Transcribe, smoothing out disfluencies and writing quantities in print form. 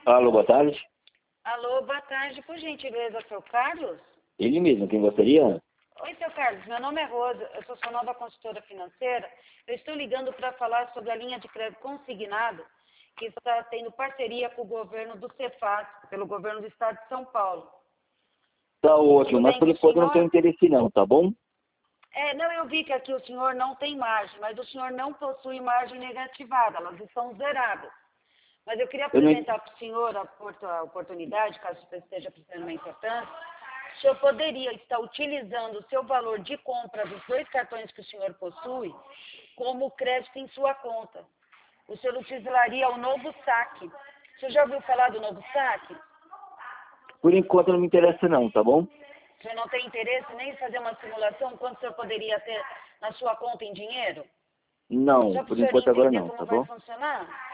Alô, boa tarde. Alô, boa tarde, por gentileza, seu Carlos? Ele mesmo, quem gostaria? Oi, seu Carlos, meu nome é Rosa, eu sou sua nova consultora financeira. Eu estou ligando para falar sobre a linha de crédito consignado que está tendo parceria com o governo do Cefaz, pelo governo do estado de São Paulo. Tá ótimo, Tudo mas bem por com o enquanto eu não tenho senhor? interesse não, tá bom? Não, eu vi que aqui o senhor não tem margem, mas o senhor não possui margem negativada, elas estão zeradas. Mas eu queria Eu não... apresentar para o senhor a oportunidade, caso você esteja precisando uma importância, o senhor poderia estar utilizando o seu valor de compra dos 2 cartões que o senhor possui como crédito em sua conta. O senhor utilizaria o novo saque. O senhor já ouviu falar do novo saque? Por enquanto não me interessa não, tá bom? O senhor não tem interesse nem em fazer uma simulação quanto o senhor poderia ter na sua conta em dinheiro? Não, Só para o por senhor enquanto agora entender não, como tá vai bom? funcionar?